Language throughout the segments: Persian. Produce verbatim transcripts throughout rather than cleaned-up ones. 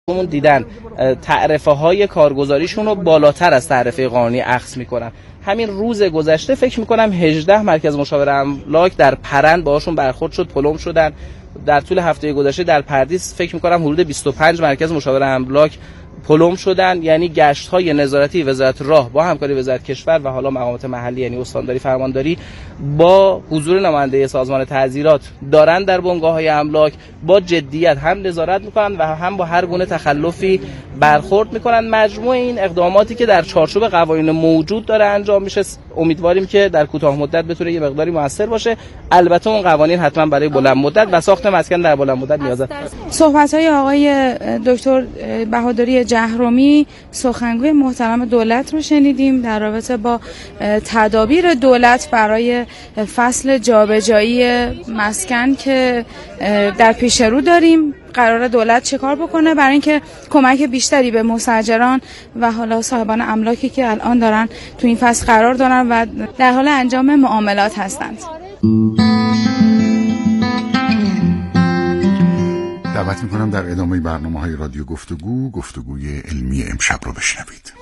همون دیدن تعرفه های کارگزاریشون رو بالاتر از تعرفه قانونی اخذ میکنن. همین روز گذشته فکر میکنم هجده مرکز مشاور املاک در پرند باهاشون برخورد شد، پلم شدن. در طول هفته گذشته در پردیس فکر میکنم حدود بیست و پنج مرکز مشاور املاک پلم شدن. یعنی گشت‌های نظارتی وزارت راه با همکاری وزارت کشور و حالا مقامات محلی یعنی استانداری فرمانداری با حضور نماینده سازمان تعزیرات دارن در بنگاه‌های املاک با جدیت هم نظارت میکنن و هم با هر گونه تخلفی برخورد میکنن. مجموع این اقداماتی که در چارچوب قوانین موجود داره انجام میشه، امیدواریم که در کوتاه مدت بتونه یه مقداری موثر باشه. البته اون قوانین حتما برای بلند مدت و ساخت مسکن در بلند مدت نیاز داره. صحبت‌های آقای دکتر بهادری جهرومی سخنگوی محترم دولت رو شنیدیم در رابطه با تدابیر دولت برای فصل جابجایی مسکن که در پیش رو داریم. قرار دولت چه کار بکنه برای اینکه کمک بیشتری به مستاجران و حالا صاحبان املاکی که الان دارن تو این فصل قرار دارن و در حال انجام معاملات هستند. دعوت میکنم در ادامه برنامه‌های رادیو گفتگو گفتگوی علمی امشب رو بشنوید.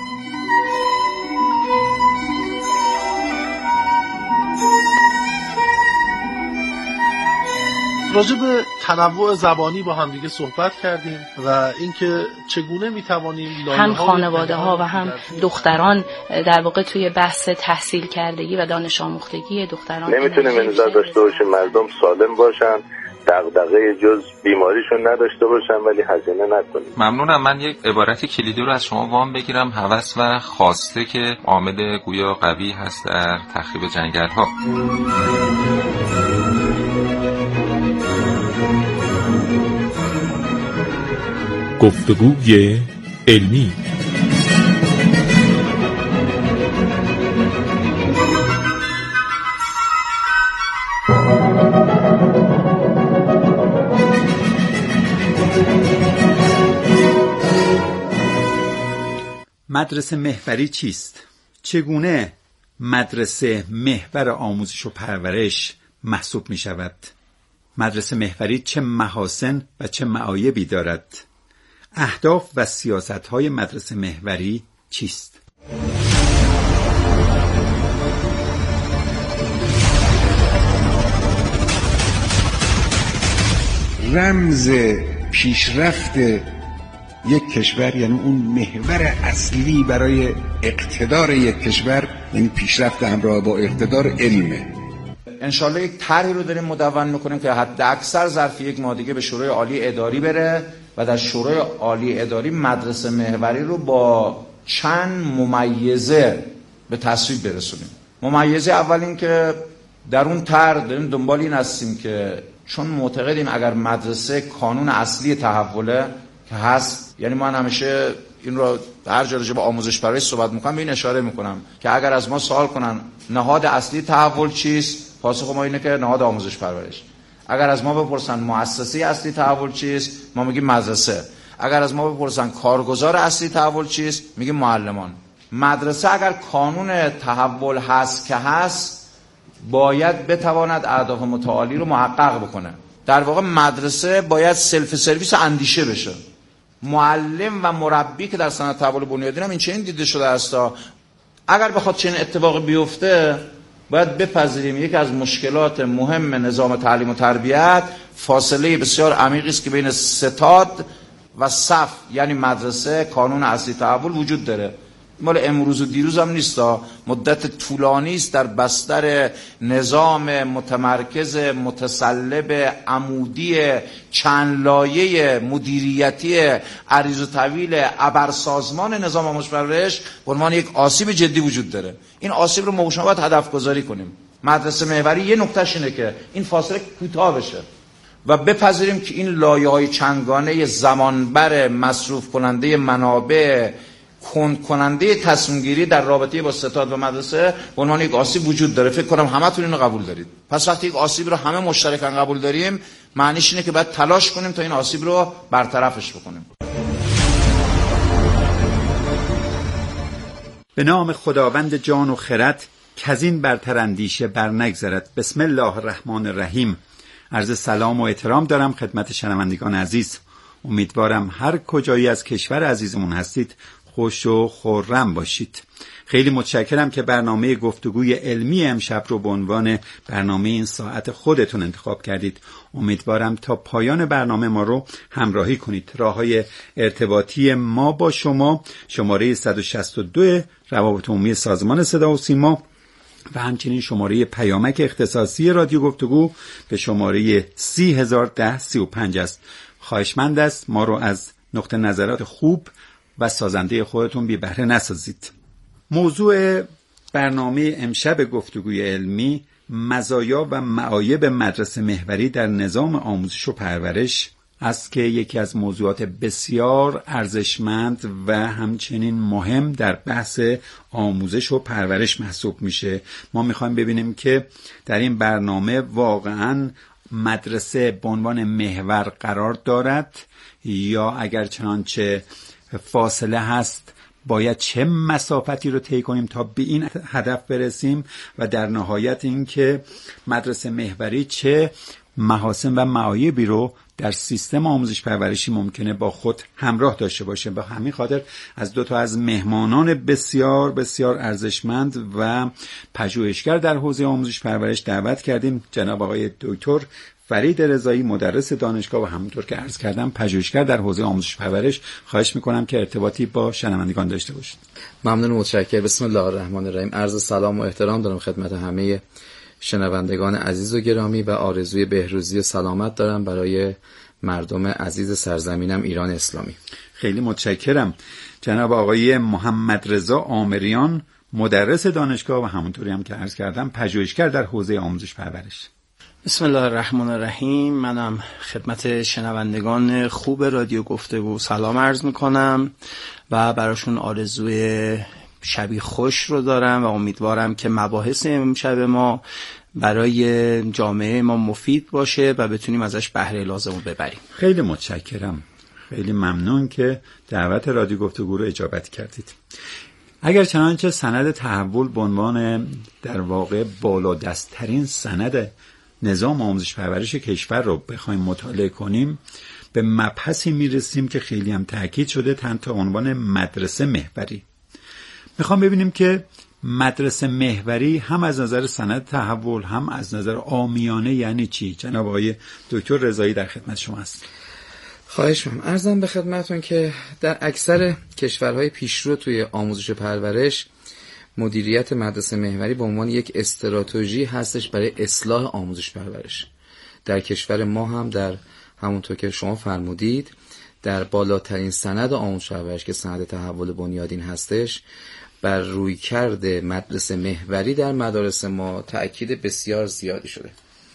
راجع به تنوع زبانی با هم دیگه صحبت کردیم و اینکه چگونه میتوانیم هم خانواده ها و هم دختران در واقع توی بحث تحصیل کردگی و دانش آموختگی دختران نمیتونیم انتظار داشته باشیم مردم سالم باشن، دغدغه جز بیماریشون نداشته باشن ولی هزینه نکنیم. ممنونم. من یک عبارت کلیدی رو از شما وام بگیرم. هوس و خواسته که عامل گویا قوی هست در تخریب جنگل ها. گفتگوی علمی. مدرسه محوری چیست؟ چگونه مدرسه محور آموزش و پرورش محسوب می شود؟ مدرسه محوری چه محاسن و چه معایبی دارد؟ اهداف و سیاست‌های مدرسه محوری چیست؟ رمز پیشرفت یک کشور یعنی اون محور اصلی برای اقتدار یک کشور یعنی پیشرفت همراه با اقتدار علمه. انشالله یک طرحی رو داریم مدون میکنیم که حد اکثر ظرف یک ماه دیگه به شورای عالی اداری بره و در شورای عالی اداری مدرسه محوری رو با چند ممیزه به تصویب برسونیم. ممیزه اول این که در اون طرح داریم دنبال این هستیم که چون معتقدیم اگر مدرسه کانون اصلی تحوله که هست، یعنی من همیشه این رو هر جا راجع به آموزش پرورش صحبت میکنم به این اشاره میکنم که اگر از ما سوال کنن نهاد اصلی تحول چیست، پاسخ ما اینه که نهاد آموزش پرورش. اگر از ما بپرسن مؤسسه اصلی تحول چیست، ما میگیم مدرسه. اگر از ما بپرسن کارگزار اصلی تحول چیست، میگیم معلمان. مدرسه اگر کانون تحول هست که هست باید بتواند اهداف متعالی رو محقق بکنه. در واقع مدرسه باید سلف سرویس اندیشه بشه. معلم و مربی که در صنعت تحول بنیادین هم این چنین دیده شده است. اگر بخواد چنین اتفاقی بیفته باید بپذیریم یکی از مشکلات مهم نظام تعلیم و تربیت فاصله بسیار عمیقی است که بین ستاد و صف یعنی مدرسه کانون اصلی تحول وجود داره. مال امروز و دیروز هم نیست، مدت طولانی است در بستر نظام متمرکز متسلب عمودی چند لایه مدیریتی عریض و طویل ابرسازمان نظام آموزش پرورش به عنوان یک آسیب جدی وجود داره. این آسیب رو ما باید هدف گذاری کنیم. مدرسه محوری یه نکتهش اینه که این فاصله کوتاه بشه و بپذیریم که این لایه‌های چندگانه زمانبر مصروف کننده منابع کند کننده تصمیم گیری در رابطه با ستاد و مدرسه به عنوان یک آسیب وجود داره. فکر کنم همتون اینو قبول دارید. پس وقتی یک آسیب رو همه مشترکاً قبول داریم معنیش اینه که باید تلاش کنیم تا این آسیب رو برطرفش بکنیم. به نام خداوند جان و خرد کزین برتر اندیشه بر نگذرد. بسم الله الرحمن الرحیم. عرض سلام و احترام دارم خدمت شنوندگان عزیز. امیدوارم هر کجایی از کشور عزیزمون هستید خوش و خرم باشید. خیلی متشکرم که برنامه گفتگوی علمی امشب رو به عنوان برنامه این ساعت خودتون انتخاب کردید. امیدوارم تا پایان برنامه ما رو همراهی کنید. راه‌های ارتباطی ما با شما شماره صد و شصت و دو روابط عمومی سازمان صدا و سیما و همچنین شماره پیامک اختصاصی رادیو گفتگو به شماره سی هزار ده سی و پنج است. خواهشمند است ما رو از نقطه نظرات خوب و سازنده خودتون بی بهره نسازید. موضوع برنامه امشب گفتگوی علمی مزایا و معایب مدرسه محوری در نظام آموزش و پرورش است که یکی از موضوعات بسیار ارزشمند و همچنین مهم در بحث آموزش و پرورش محسوب میشه. ما میخوایم ببینیم که در این برنامه واقعاً مدرسه به عنوان محور قرار دارد یا اگر چنانچه فاصله هست باید چه مسافتی رو طی کنیم تا به این هدف برسیم و در نهایت این که مدرسه محوری چه محاسن و معایبی رو در سیستم آموزش پرورشی ممکنه با خود همراه داشته باشه. به همین خاطر از دو تا از مهمانان بسیار بسیار ارزشمند و پژوهشگر در حوزه آموزش پرورش دعوت کردیم. جناب آقای دکتر فرید رضایی مدرس دانشگاه و همونطور که عرض کردم پژوهشگر در حوزه آموزش پرورش. خواهش میکنم که ارتباطی با شنوندگان داشته باشید. ممنون و متشکرم. بسم الله الرحمن الرحیم. عرض سلام و احترام دارم خدمت همه شنوندگان عزیز و گرامی و آرزوی بهروزی و سلامت دارم برای مردم عزیز سرزمینم ایران اسلامی. خیلی متشکرم. جناب آقای محمد رضا آمریان مدرس دانشگاه و همونطوری هم که عرض کردم پژوهشگر در حوزه آموزش پرورش. بسم الله الرحمن الرحیم. منم خدمت شنوندگان خوب رادیو گفتگو سلام عرض میکنم و براشون آرزوی شبی خوش رو دارم و امیدوارم که مباحث امشب ما برای جامعه ما مفید باشه و بتونیم ازش بهره لازم رو ببریم. خیلی متشکرم. خیلی ممنون که دعوت رادیو گفتگو رو اجابت کردید. اگر چنانچه سند تحول به عنوان در واقع بالادست‌ترین سند نظام آموزش پرورش کشور رو بخوایم مطالعه کنیم به مبحثی میرسیم که خیلی هم تاکید شده تحت عنوان مدرسه محوری. میخوام ببینیم که مدرسه محوری هم از نظر سند تحول هم از نظر عامیانه یعنی چی؟ جناب آقای دکتر رضایی در خدمت شما هست. خواهش می‌کنم. عرضم به خدمتتون که در اکثر کشورهای پیشرو توی آموزش پرورش مدیریت مدرسه محوری به عنوان یک استراتژی هستش برای اصلاح آموزش پرورش. در کشور ما هم در همونطور که شما فرمودید در بالاترین سند آموزش پرورش که سند تحول بنیادین هستش بر رویکرد مدرسه محوری در مدارس ما تأکید بسیار زیادی شده.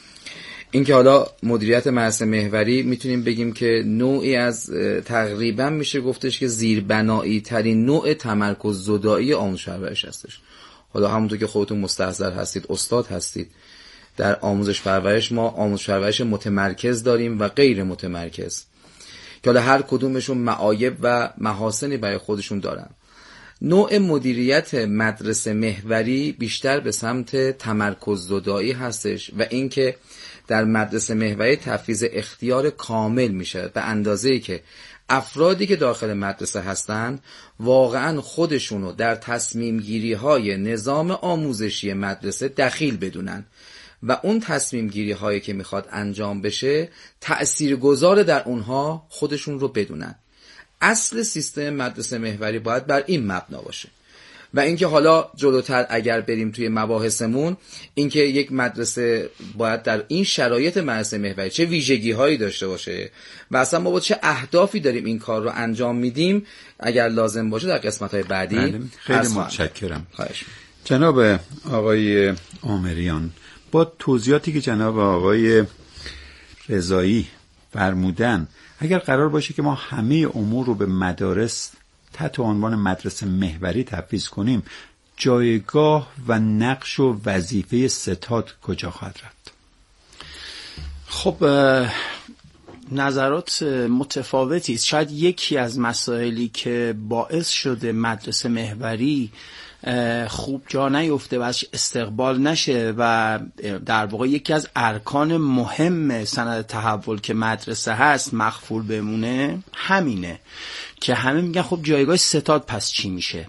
این که حالا مدیریت مدرسه محوری میتونیم بگیم که نوعی از تقریبا میشه گفتش که زیربنایی ترین نوع تمرکز زدایی آموزش پرورش هستش. حالا همونطور که خودتون مستحضر هستید استاد هستید در آموزش پرورش ما آموزش پرورش متمرکز داریم و غیر متمرکز که حالا هر کدومشون معایب و محاسنی برای خودشون دارن. نوع مدیریت مدرسه محوری بیشتر به سمت تمرکز زدایی هستش و اینکه در مدرسه محوری تفویض اختیار کامل میشه به اندازه‌ای که افرادی که داخل مدرسه هستن واقعا خودشونو در تصمیم گیری های نظام آموزشی مدرسه دخیل بدونن و اون تصمیم گیری هایی که میخواد انجام بشه تأثیرگذار در اونها خودشون رو بدونن. اصل سیستم مدرسه محوری باید بر این مبنا باشه و اینکه حالا جلوتر اگر بریم توی مباحثمون اینکه یک مدرسه باید در این شرایط مدرسه محوری چه ویژگی هایی داشته باشه و اصلا ما با چه اهدافی داریم این کار رو انجام میدیم اگر لازم باشه در قسمت های بعدی. بله. خیلی متشکرم. خواهش. جناب آقای آمریان با توضیحاتی که جناب آقای رضایی فرمودن اگر قرار باشه که ما همه امور رو به مدارس تحت عنوان مدرسه محوری تفویض کنیم جایگاه و نقش و وظیفه ستاد کجا خواهد رفت؟ خب نظرات متفاوتی است. شاید یکی از مسائلی که باعث شده مدرسه محوری خوب جا نیفته و ازش استقبال نشه و در واقع یکی از ارکان مهم سند تحول که مدرسه هست مخفول بمونه همینه که همه میگن خب جایگاه ستاد پس چی میشه.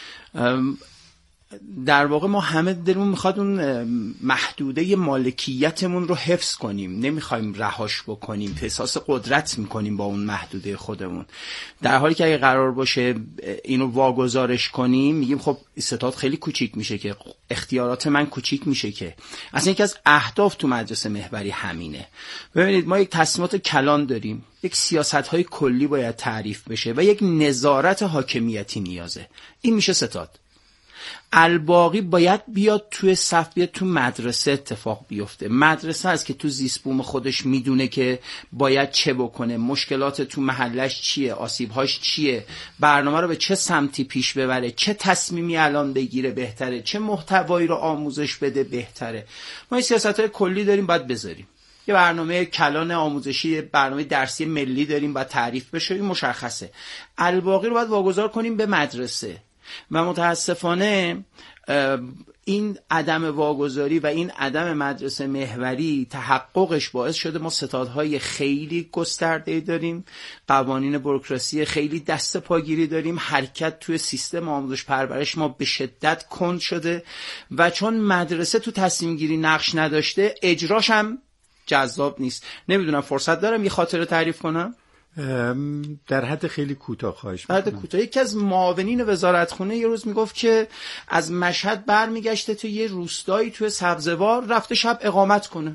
در واقع ما همه دلمون میخواد اون محدوده مالکیتمون رو حفظ کنیم، نمیخوایم رهاش بکنیم، احساس قدرت میکنیم با اون محدوده خودمون، در حالی که اگه قرار باشه اینو واگذارش کنیم میگیم خب ستاد خیلی کوچیک میشه که اختیارات من کوچیک میشه که اصلا یکی از اهداف تو مدرسه محوری همینه. ببینید ما یک تصمیمات کلان داریم، یک سیاست‌های کلی باید تعریف بشه و یک نظارت حاکمیتی نیازه. این میشه ستاد. الباقی باید بیاد توی صف، بیاد تو مدرسه اتفاق بیفته. مدرسه است که تو زیست بوم خودش میدونه که باید چه بکنه، مشکلات تو محلش چیه، آسیبهاش چیه، برنامه رو به چه سمتی پیش ببره، چه تصمیمی الان بگیره بهتره، چه محتوایی رو آموزش بده بهتره. ما این سیاست‌های کلی داریم باید بذاریم. یه برنامه کلان آموزشی، برنامه درسی ملی داریم باید تعریف بشه، این مشخصه. الباقی رو باید واگذار کنیم به مدرسه. و متاسفانه این عدم واگذاری و این عدم مدرسه محوری تحققش باعث شده ما ستادهای خیلی گسترده داریم، قوانین بوروکراسی خیلی دست پاگیری داریم، حرکت توی سیستم آموزش پرورش ما به شدت کند شده و چون مدرسه تو تصمیم گیری نقش نداشته اجراش هم جذاب نیست. نمیدونم فرصت دارم یه خاطره تعریف کنم؟ در حد خیلی کوتاه خواهش می‌کنم. در حد کوتاه. یکی از معاونین وزارتخونه یه روز میگفت که از مشهد برمیگشته تو یه روستایی توی سبزوار، رفته شب اقامت کنه.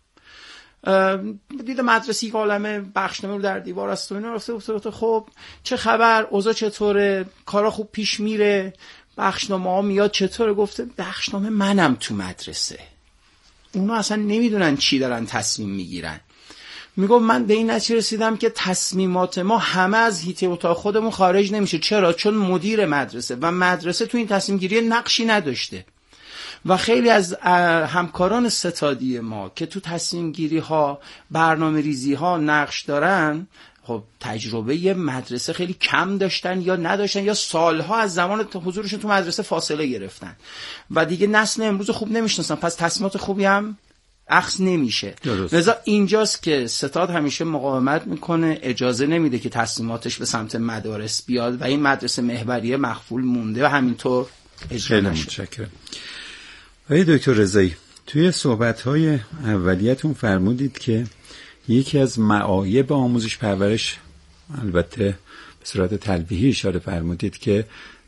دیده مدرسه یک عالمه بخشنامه رو در دیوار است و اینا، رفته گفته خب چه خبر، اوضاع چطوره، کارا خوب پیش میره، بخشنامه ها میاد چطوره؟ گفته بخشنامه منم تو مدرسه. اونا اصلا نمیدونن چی دارن تصمیم میگیرن. میگم من به این نتیجه رسیدم که تصمیمات ما همه از حیطه اتاق خودمون خارج نمیشه. چرا؟ چون مدیر مدرسه و مدرسه تو این تصمیم گیری نقشی نداشته و خیلی از همکاران ستادی ما که تو تصمیم گیری ها، برنامه ریزی ها نقش دارن، خب تجربه مدرسه خیلی کم داشتن یا نداشتن یا سالها از زمان حضورشون تو مدرسه فاصله گرفتن و دیگه نسل امروز خوب نمیشناسن، پس تصمیمات خوبی هم اخذ نمیشه. لذا اینجاست که ستاد همیشه مقاومت میکنه، اجازه نمیده که تصمیماتش به سمت مدارس بیاد و این مدرسه محوریه مخفول مونده و همینطور اجرا نشه. متشکرم. آقای دکتر رضایی، توی صحبت‌های اولیتون فرمودید که یکی از معایب آموزش پرورش، البته به صورت تلویحی اشاره فرمودید، که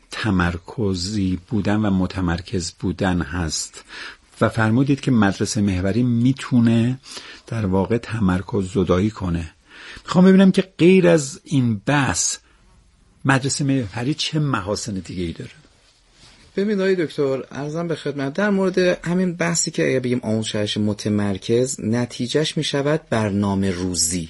تمرکزی بودن و متمرکز بودن هست و فرمودید که مدرسه محوری میتونه در واقع تمرکز زدایی کنه. میخوام ببینم که غیر از این بحث مدرسه محوری چه محاسن دیگه ای داره؟ ببینید آقای دکتر، عرضم به خدمت در مورد همین بحثی که اگه بگیم آموزش پرورش متمرکز، نتیجهش میشود برنامه روزی.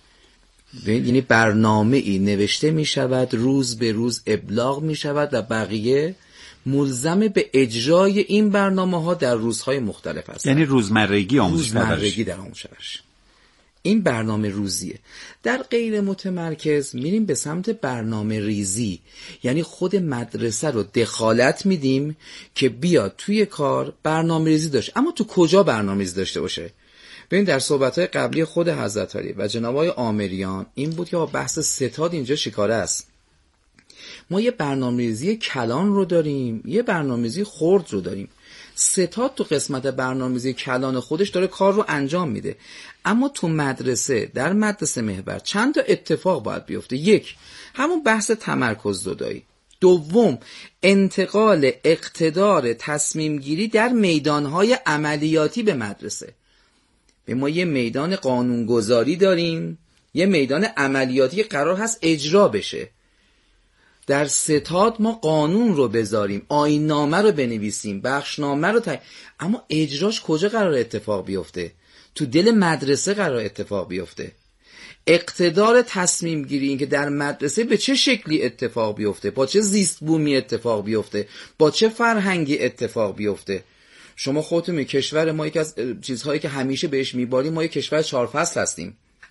یعنی برنامه ای نوشته میشود، روز به روز ابلاغ میشود و بقیه ملزم به اجرای این برنامه ها در روزهای مختلف هستند. یعنی روزمرگی آموزش پرورش. روزمرگی در آموزش پرورش. این برنامه روزیه. در غیر متمرکز میریم به سمت برنامه ریزی، یعنی خود مدرسه رو دخالت میدیم که بیاد توی کار برنامه ریزی داشته. اما تو کجا برنامه ریزی داشته باشه؟ ببین در صحبت‌های قبلی خود حضرت علی و جناب آقای آمریان این بود که با بحث ستاد اینجا شکاره است. ما یه برنامه‌ریزی کلان رو داریم، یه برنامه‌ریزی خرد رو داریم. ستاد تو قسمت برنامه‌ریزی کلان خودش داره کار رو انجام میده، اما تو مدرسه، در مدرسه محور چند تا اتفاق باید بیفته. یک، همون بحث تمرکز زدایی. دوم، انتقال اقتدار تصمیم گیری در میدانهای عملیاتی به مدرسه. به ما یه میدان قانونگذاری داریم، یه میدان عملیاتی قرار هست اجرا بشه. در ستاد ما قانون رو بذاریم، آیین‌نامه رو بنویسیم، بخشنامه رو تا... اما اجراش کجا قرار اتفاق بیفته؟ تو دل مدرسه قرار اتفاق بیفته. اقتدار تصمیم گیری، این که در مدرسه به چه شکلی اتفاق بیفته، با چه زیست بومی اتفاق بیفته، با چه فرهنگی اتفاق بیفته. شما خودتون می کشور ما، یک از چیزهایی که همیشه بهش میباریم، ما یک کشور چهار فصل هستیم.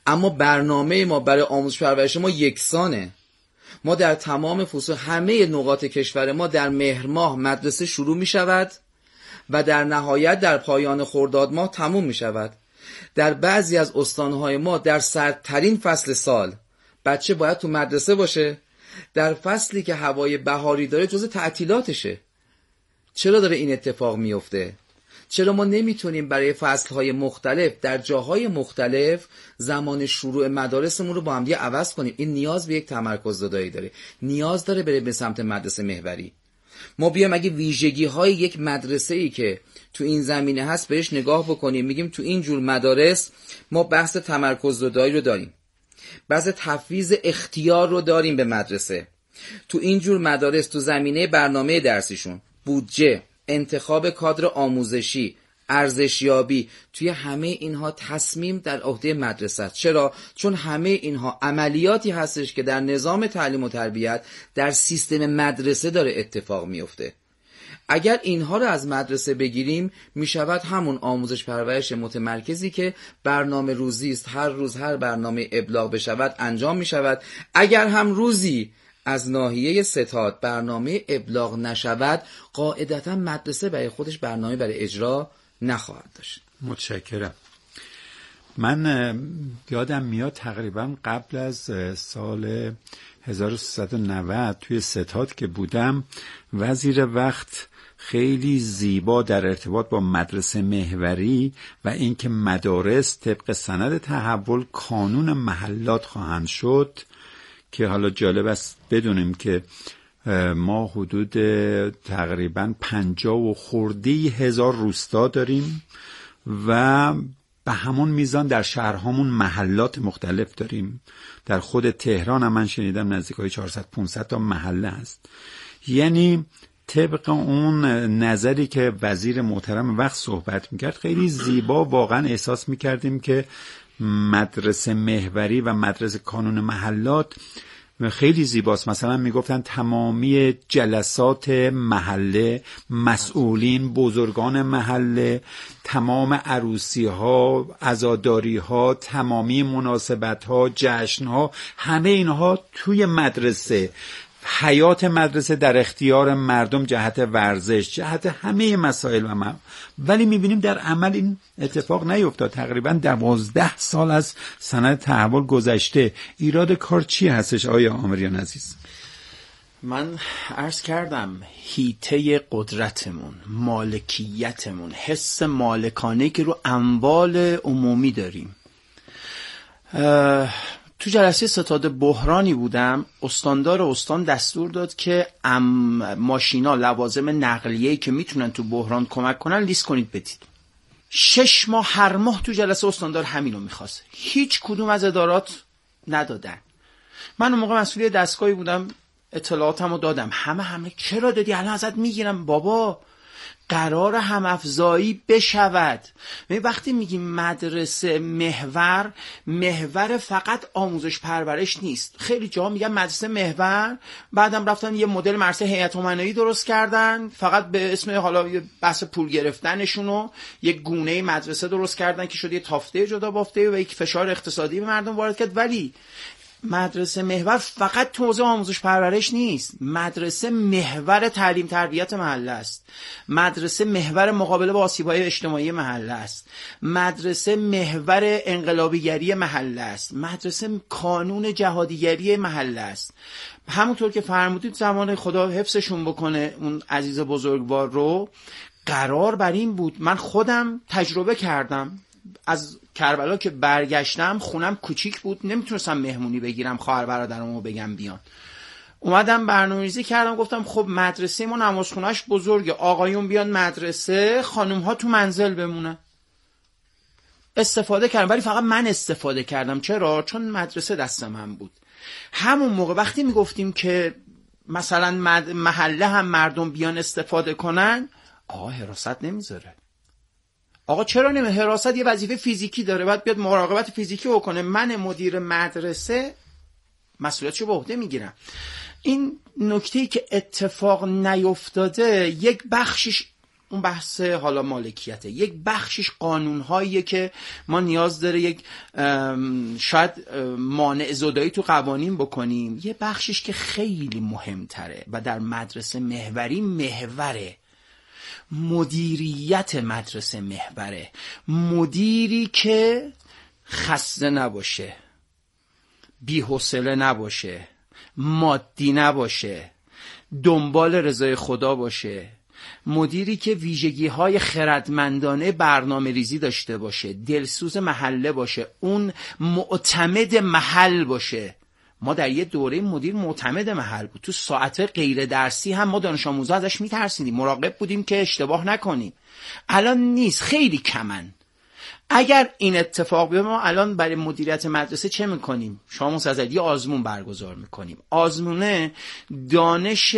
اما برنامه ما برای آموزش پرورش ما یکسانه. ما در تمام فصول همه نقاط کشور ما در مهر ماه مدرسه شروع می شود و در نهایت در پایان خرداد ماه تموم می شود. در بعضی از استانهای ما در سردترین فصل سال بچه باید تو مدرسه باشه، در فصلی که هوای بهاری داره جزء تعطیلاتشه. چرا داره این اتفاق میفته؟ چرا ما نمیتونیم برای فصلهای مختلف در جاهای مختلف زمان شروع مدارسمون رو با هم دیگه عوض کنیم؟ این نیاز به یک تمرکز زدایی داره، نیاز داره بره به سمت مدرسه محوری. ما بیام اگه ویژگی های یک مدرسه ای که تو این زمینه هست بهش نگاه بکنیم، میگیم تو این جور مدارس ما بحث تمرکز زدایی رو داریم، بحث تفویض اختیار رو داریم به مدرسه. تو این جور مدارس تو زمینه برنامه درسیشون، بودجه، انتخاب کادر آموزشی، ارزشیابی، توی همه اینها تصمیم در عهده مدرسه است. چرا؟ چون همه اینها عملیاتی هستش که در نظام تعلیم و تربیت در سیستم مدرسه داره اتفاق میفته. اگر اینها رو از مدرسه بگیریم میشود همون آموزش پرورش متمرکزی که برنامه روزی است، هر روز هر برنامه ابلاغ بشود انجام میشود. اگر هم روزی از ناحیه ستاد برنامه ابلاغ نشود، قاعدتا مدرسه برای خودش برنامه برای اجرا نخواهد داشت. متشکرم. من یادم میاد تقریبا قبل از سال هزار و سیصد و نود توی ستاد که بودم، وزیر وقت خیلی زیبا در ارتباط با مدرسه محوری و اینکه مدارس طبق سند تحول کانون محلات خواهند شد، که حالا جالب است بدونیم که ما حدود تقریبا پنجاه و خوردی هزار روستا داریم و به همون میزان در شهرهامون محلات مختلف داریم. در خود تهران هم من شنیدم نزدیک های چهارصد پانصد تا محله هست. یعنی طبق اون نظری که وزیر محترم وقت صحبت میکرد خیلی زیبا، واقعا احساس میکردیم که مدرسه محوری و مدرسه کانون محلات خیلی زیباست. مثلا میگفتن تمامی جلسات محله، مسئولین، بزرگان محله، تمام عروسی ها، عزاداری ها، تمامی مناسبت ها، جشن ها، همه اینها توی مدرسه، حیات مدرسه در اختیار مردم جهت ورزش، جهت همه مسائل و ما. ولی میبینیم در عمل این اتفاق نیفتاد. تقریبا دوازده سال از سند تحول گذشته. ایراد کار چی هستش آیا آمریان عزیز؟ من عرض کردم هیته قدرتمون، مالکیتمون، حس مالکانه که رو اموال عمومی داریم. تو جلسه ستاد بحرانی بودم، استاندار استان دستور داد که ام ماشینا، لوازم نقلیه‌ای که میتونن تو بحران کمک کنن لیست کنید بدید. شش ماه هر ماه تو جلسه استاندار همینو میخواست. هیچ کدوم از ادارات ندادن. من اون موقع مسئول دستگاهی بودم، اطلاعاتمو دادم. همه همه چرا دادی؟ الان ازت میگیرم. بابا قرار هم افزایی بشود. وقتی میگیم مدرسه محور، محور فقط آموزش پرورش نیست. خیلی جا میگن مدرسه محور، بعدم رفتن یه مدل مدرسه هیئت امنایی درست کردن، فقط به اسم حالا بحث پول گرفتنشونو یک گونه مدرسه درست کردن که شد یه تافته جدا بافته و یک فشار اقتصادی به مردم وارد کرد. ولی مدرسه محور فقط تو حوزه آموزش پرورش نیست. مدرسه محور تعلیم تربیت محله است. مدرسه محور مقابله با آسیب‌های اجتماعی محله است. مدرسه محور انقلابیگری محله است. مدرسه کانون جهادیگری محله است. همونطور که فرمودید، زمان خدا حفظشون بکنه اون عزیز بزرگوار رو، قرار بر این بود. من خودم تجربه کردم. از کربلا که برگشتم، خونم کوچیک بود، نمیتونستم مهمونی بگیرم خواهر برادرامو بگم بیان. اومدم برنامه‌ریزی کردم، گفتم خب مدرسه ما نمازخونه‌اش بزرگه، آقایون بیان مدرسه، خانم‌ها تو منزل بمونن. استفاده کردم، ولی فقط من استفاده کردم. چرا؟ چون مدرسه دست من بود. همون موقع وقتی میگفتیم که مثلا محله هم مردم بیان استفاده کنن، آقا حراست نمیذاره. آقا چرا نمی؟ حراست یه وظیفه فیزیکی داره، باید بیاد مراقبت فیزیکی بکنه. من مدیر مدرسه مسئولیتشو به عهده میگیرم. این نکته‌ای که اتفاق نیفتاده، یک بخشش اون بحث حالا مالکیته، یک بخشش قانونهاییه که ما نیاز داره یک شاید مانع زدایی تو قوانین بکنیم، یه بخشش که خیلی مهمتره و در مدرسه محوری محوره، مدیریت مدرسه محوره. مدیری که خسته نباشه، بی‌حوصله نباشه، مادی نباشه، دنبال رضای خدا باشه، مدیری که ویژگی‌های خردمندانه برنامه ریزی داشته باشه، دلسوز محله باشه، اون معتمد محل باشه. ما در یه دوره مدیر معتمد محل بود، تو ساعت غیر درسی هم ما دانش آموزا ازش میترسیدیم، مراقب بودیم که اشتباه نکنیم. الان نیست، خیلی کمن. اگر این اتفاق بیفته ما الان برای مدیریت مدرسه چه میکنیم؟ شما مستعد یه آزمون برگزار میکنیم. آزمونه دانش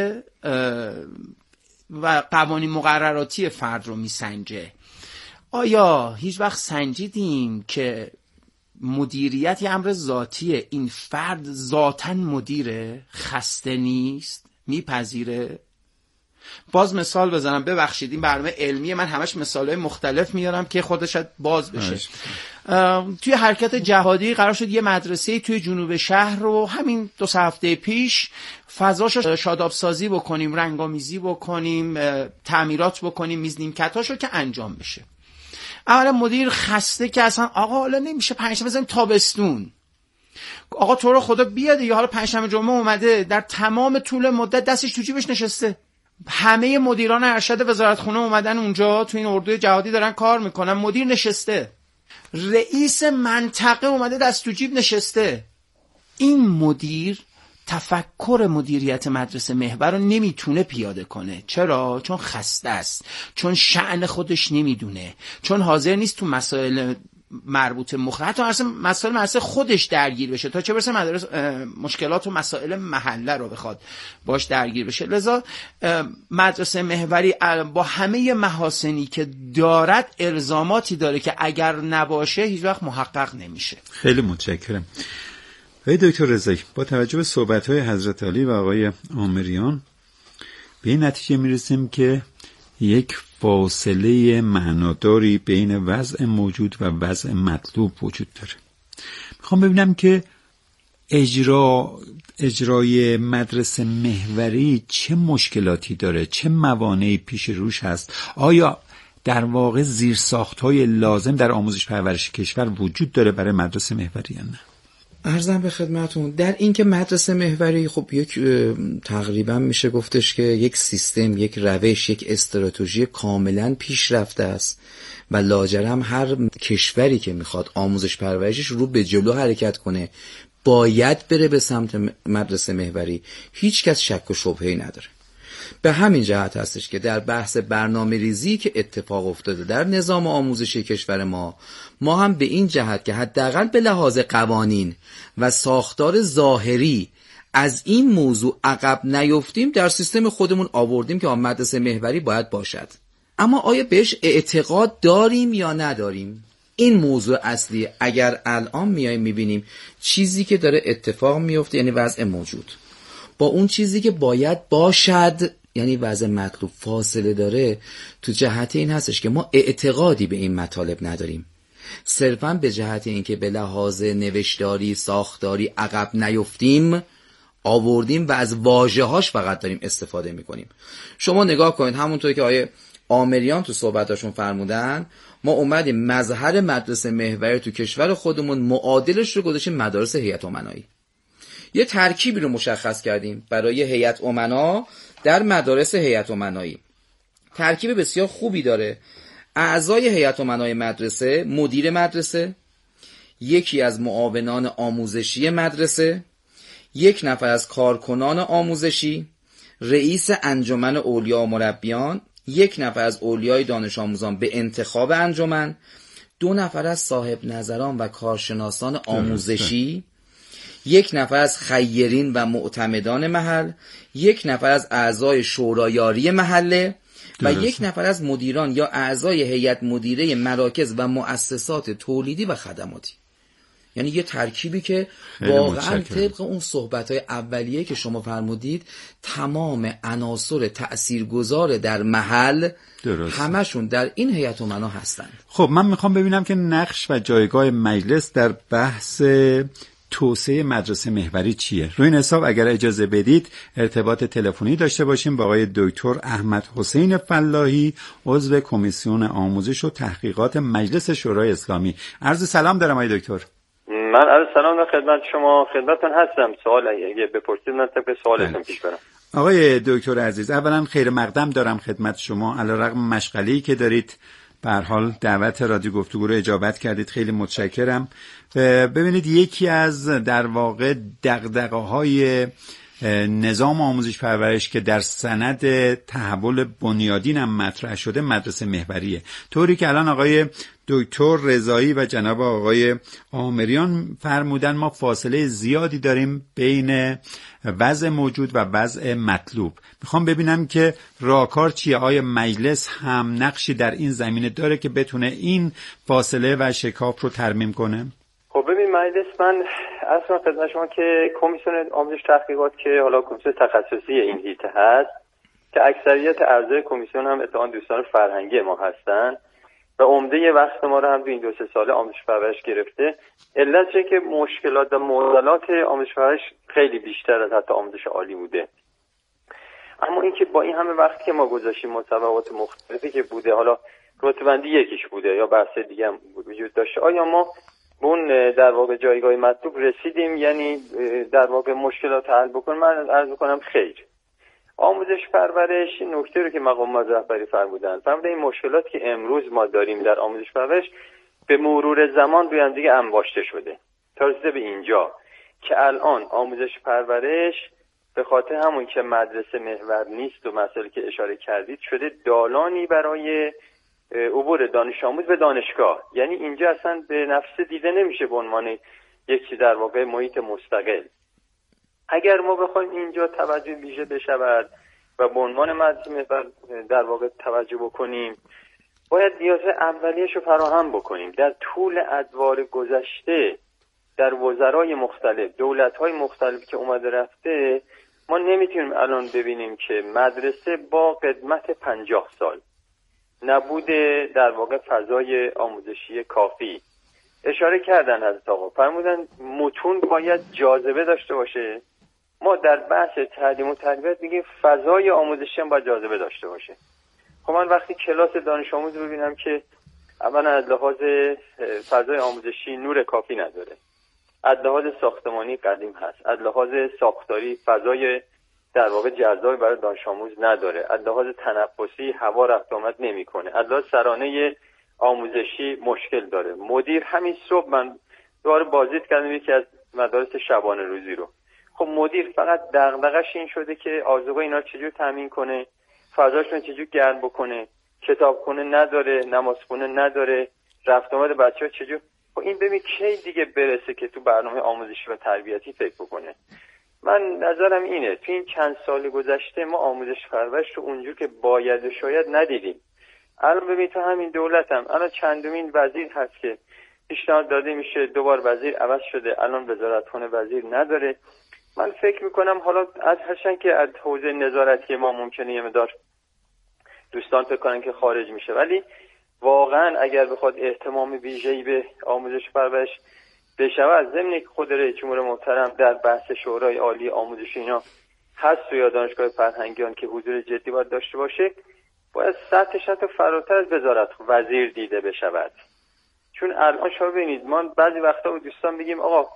و قوانین مقرراتی فرد رو میسنجه. آیا هیچ وقت سنجیدیم که مدیریت یه امر ذاتیه، این فرد ذاتاً مدیره، خسته نیست، میپذیره؟ باز مثال بزنم، ببخشید این برنامه علمیه، من همش مثالهای مختلف میارم که خودش باز بشه. توی حرکت جهادی قرار شد یه مدرسه توی جنوب شهر رو همین دو سه هفته پیش فضاشو شاداب سازی بکنیم، رنگامیزی بکنیم، تعمیرات بکنیم، میز نیمکتاشو که انجام بشه. اولا مدیر خسته که اصلا آقا حالا نمیشه پنجشنبه بزنیم تابستون، آقا تو رو خدا بیاد دیگه، حالا پنجشنبه جمعه اومده، در تمام طول مدت دستش تو جیبش نشسته. همه مدیران ارشد وزارتخونه اومدن اونجا تو این اردوی جهادی دارن کار میکنن، مدیر نشسته، رئیس منطقه اومده دست تو جیب نشسته. این مدیر تفکر مدیریت مدرسه محور رو نمیتونه پیاده کنه. چرا؟ چون خسته است، چون شأن خودش نمیدونه، چون حاضر نیست تو مسائل مربوط مخ حتی اصلا مسائل مدرسه خودش درگیر بشه، تا چه برسه مدرسه مشکلات و مسائل محله رو بخواد باش درگیر بشه. لذا مدرسه محوری با همه محاسنی که دارد الزاماتی داره که اگر نباشه هیچ وقت محقق نمیشه. خیلی متشکرم. آقای دکتر رضایی، با توجه به صحبت‌های حضرت علی و آقای عامریان به این نتیجه میرسیم که یک فاصله معناداری بین وضع موجود و وضع مطلوب وجود داره. میخوام ببینم که اجرا اجرای مدرسه محوری چه مشکلاتی داره، چه موانعی پیش روش هست، آیا در واقع زیرساخت‌های لازم در آموزش پرورش کشور وجود داره برای مدرسه محوری یا نه؟ عرضم به خدمتون در این که مدرسه محوری خب یک تقریبا میشه گفتش که یک سیستم، یک روش، یک استراتژی کاملا پیشرفته است و لاجرم هر کشوری که میخواد آموزش پرورشش رو به جلو حرکت کنه باید بره به سمت مدرسه محوری. هیچ کس شک و شبهه‌ای نداره. به همین جهت هستش که در بحث برنامه ریزی که اتفاق افتاده در نظام آموزشی کشور ما، ما هم به این جهت که حداقل به لحاظ قوانین و ساختار ظاهری از این موضوع عقب نیفتیم، در سیستم خودمون آوردیم که مدرسه محوری باید باشد. اما آیا بهش اعتقاد داریم یا نداریم؟ این موضوع اصلی. اگر الان میایم میبینیم چیزی که داره اتفاق میفته یعنی وضع موجود با اون چیزی که باید باشد یعنی وضع مطلوب فاصله داره، تو جهت این هستش که ما اعتقادی به این مطالب نداریم، صرفاً به جهت این که به لحاظ نوشتاری ساختاری عقب نیفتیم آوردیم و از واژه‌هاش فقط داریم استفاده میکنیم. شما نگاه کنید همونطور که آیه عامریان تو صحبتاشون فرمودن، ما اومدیم مظهر مدرسه محوری تو کشور خودمون معادلش رو گذاشتیم مدارس هیئت امنایی. یه ترکیبی رو مشخص کردیم برای هیئت امنا در مدارس هیئت امنایی. ترکیب بسیار خوبی داره. اعضای هیئت امنای مدرسه، مدیر مدرسه، یکی از معاونان آموزشی مدرسه، یک نفر از کارکنان آموزشی، رئیس انجمن اولیا و مربیان، یک نفر از اولیای دانش آموزان به انتخاب انجمن، دو نفر از صاحب نظران و کارشناسان آموزشی، یک نفر از خیرین و معتمدان محل، یک نفر از اعضای شورایاری محله و یک نفر از مدیران یا اعضای هیئت مدیره مراکز و مؤسسات تولیدی و خدماتی. یعنی یه ترکیبی که واقعا طبق اون صحبت‌های اولیه که شما فرمودید تمام عناصر تاثیرگذار در محل درست. همشون در این هیئت امنا هستن. خب من میخوام ببینم که نقش و جایگاه مجلس در بحث توسعه مدرسه محوری چیه؟ روی این حساب اگر اجازه بدید ارتباط تلفنی داشته باشیم با آقای دکتر احمد حسین فلاحی، عضو کمیسیون آموزش و تحقیقات مجلس شورای اسلامی. عرض سلام دارم آقای دکتر. من عرض سلام دارم خدمت شما، خدمتتون هستم. سوال اگه بپرسید من طبق سوالتون پیش برم. آقای دکتر عزیز، اولا خیر مقدم دارم خدمت شما، علیرغم مشغله‌ای که دارید به هر حال دعوت رادیو گفتگو رو اجابت کردید، خیلی متشکرم. ببینید یکی از در واقع دغدغه‌های نظام آموزش پرورش که در سند تحول بنیادین هم مطرح شده مدرسه محوریه، طوری که الان آقای دکتر رضایی و جناب آقای آمریان فرمودن ما فاصله زیادی داریم بین وضع موجود و وضع مطلوب. میخوام ببینم که راهکار چیه؟ آیا مجلس هم نقشی در این زمینه داره که بتونه این فاصله و شکاف رو ترمیم کنه؟ خب ببین مجلس، من اصلا خدمت شما که کمیسیون آموزش تحقیقات که حالا کمیسیون تخصصی این هیته هست که اکثریت اعضای کمیسیون هم اتحاد دوستان فرهنگی ما هستن و عمده وقت ما رو هم تو این دو سه ساله آموزش پرورش گرفته. علت چه که مشکلات و معضلات آموزش پرورش خیلی بیشتر از حتی آموزش عالی بوده. اما اینکه با این همه وقت که ما گذاشتیم مطبقات مختلفی که بوده، حالا رتبه‌بندی یکیش بوده یا بحث دیگه هم وجود داشته، آیا ما اون در واقع جایگاه مطلوب رسیدیم؟ یعنی در واقع مشکلات حل بکنیم؟ من عرض می‌کنم خیر. آموزش پرورش نکته رو که مقامات رهبری فرمودن فرمودن این مشکلات که امروز ما داریم در آموزش پرورش به مرور زمان روی هم دیگه انباشته شده تا رسیده به اینجا که الان آموزش پرورش به خاطر همون که مدرسه محور نیست و مسائلی که اشاره کردید شده دالانی برای عبور دانش آموز به دانشگاه. یعنی اینجا اصلا به نفس دیده نمیشه به عنوان یک چیز در واقع محیط مستقل. اگر ما بخوایم اینجا توجه ویژه بشود و به عنوان مدرسه محور در واقع توجه بکنیم، باید نیازهای اولیه‌اش رو فراهم بکنیم. در طول ادوار گذشته در وزرای مختلف، دولت‌های مختلف که اومده رفته، ما نمیتونیم الان ببینیم که مدرسه با قدمت پنجاه سال نبوده در واقع فضای آموزشی کافی. اشاره کردن حضرت آقا، فرمودن متون باید جاذبه داشته باشه. ما در بحث تعلیم و تربیت میگیم فضای آموزشی هم باید جاذبه داشته باشه. خب من وقتی کلاس دانش آموز ببینم که اولا از لحاظ فضای آموزشی نور کافی نداره، از لحاظ ساختمانی قدیم هست، از لحاظ ساختاری فضای در واقع جذابی برای دانش آموز نداره، از لحاظ تنفسی هوا رفت آمد نمیکنه، از لحاظ سرانه آموزشی مشکل داره. مدیر همین صبح من دوباره بازدید کردم یکی از مدارس شبانه روزی رو. خب مدیر فقط دغدغش این شده که آذوقه اینا چجور تامین کنه، فضاشون چجور گرم بکنه، کتابخونه نداره، نمازخونه نداره، رفت آمد بچه‌ها چجور. خب این ببین کی دیگه برسه که تو برنامه آموزشی و تربیتی فکر بکنه. من نظرم اینه تو این چند سال گذشته ما آموزش پرورش رو اونجور که باید و شاید ندیدیم. الان ببین تو همین دولتم هم. الان چندمین وزیر هست که پیشنهاد داده میشه، دوبار وزیر عوض شده، الان وزارتخونه وزیر نداره. من فکر میکنم حالا از هرچند که از حوزه نظارتی ما ممکنه یه مقدار دوستان فکر کنن که خارج میشه، ولی واقعا اگر بخواد اهتمام ویژه‌ای به آموزش پرورش بشود، ضمن که خود رئیس جمهور محترم در بحث شورای عالی آموزش اینا هست و یا دانشگاه فرهنگیان که حضور جدی باید داشته باشه، باید سطحش حتی فراتر از وزارت وزیر دیده بشود. چون الان شما ببینید ما بعضی وقتا با دوستان بگیم آقا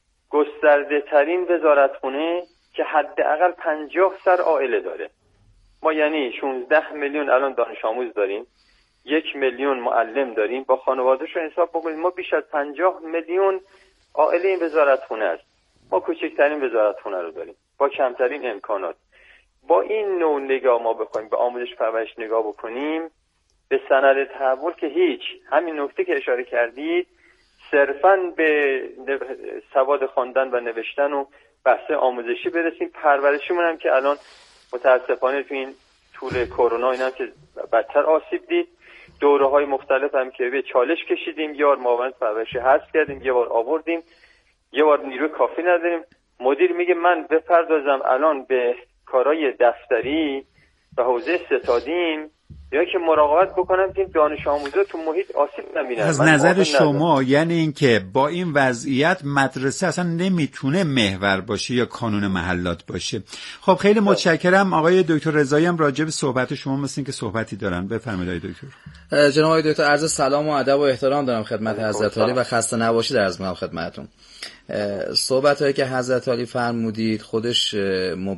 گسترده ترین وزارتخونه که حداقل پنجاه سر عائله داره. ما یعنی شانزده میلیون الان دانش آموز داریم، یک میلیون معلم داریم، با خانواده‌شون حساب بکنید ما بیش از پنجاه میلیون عائله این وزارتخونه است. ما کوچکترین وزارتخونه رو داریم با کمترین امکانات. با این نوع نگاه ما بخوایم به آموزش پرورش نگاه بکنیم، به سند تحول که هیچ، همین نکته که اشاره کردید صرفاً به سواد خواندن و نوشتن و بحث آموزشی برسیم. پرورشیمون هم که الان متاسفانه تو این طول کرونا اینا که بدتر آسیب دید، دوره های مختلف هم که به چالش کشیدیم، یه بار معاونت پرورشی حذف کردیم، یه بار آوردیم، یه بار نیروی کافی نداریم. مدیر میگه من بپردازم الان به کارهای دفتری و حوزه ستادین یا که مراقبت بکنم که دانش آموزا تو محیط آسیب نبینن. از نظر شما یعنی اینکه با این وضعیت مدرسه اصلا نمیتونه محور باشه یا کانون محلات باشه. خب خیلی متشکرم. آقای دکتر رضایی هم راجع به صحبت شما مثل اینکه صحبتی دارن. بفرمایید آقای دکتر. جناب آقای دکتر، عرض سلام و ادب و احترام دارم خدمت حضرت عالی و خسته نباشید عرض می‌کنم خدمتتون. صحبت هایی که حضرت عالی فرمودید خودش